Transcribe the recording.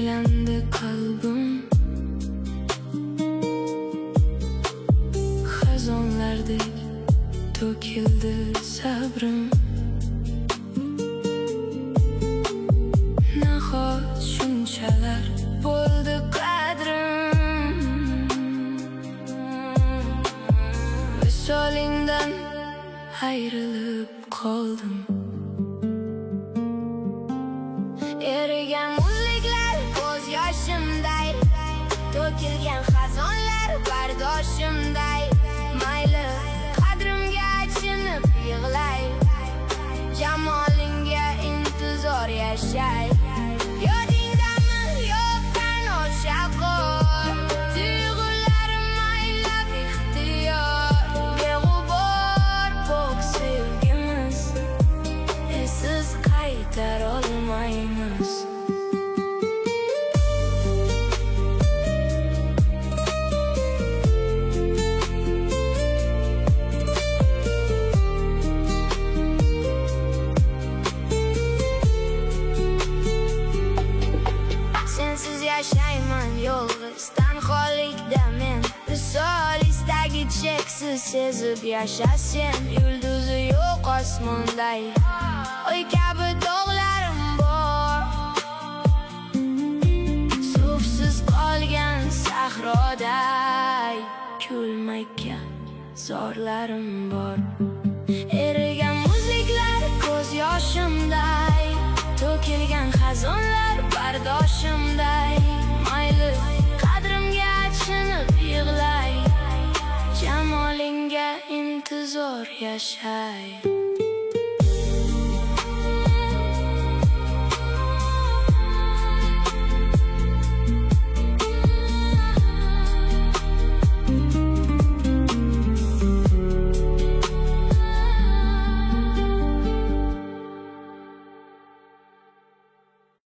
aylandi qalbim, xazonlardek to'kildi sabrim. Nahot shunchalar bo'ldi qadrim, visolingdan ayrilib qoldim. Erigan muzliklar ko'z yoshimday, to'kilgan xazonlar bardoshimday. Mayli qadrimga achinib yig'lay, jamolingga intizor yashay. Yodingdami yo'qdan o'sha qo'r, tuyg'ularim aylab ixtiyor. Beg'ubor pok sevgimiz, esiz qaytar olmaymiz. Sensiz yashayman yolg'iz tanholikda men, visol istagi cheksiz sezib yasha sen. Yulduzi yo'q osmonday, oy kabi tog'larim bor, suvsiz qolgan sahroday kulmagan zorlarim bor. Erigan muzliklar ko'z yoshimday, to'kilgan xazonlar bardoshimday. Mayli qadrimga achinib yig'lay, jamolingga intizor yashay.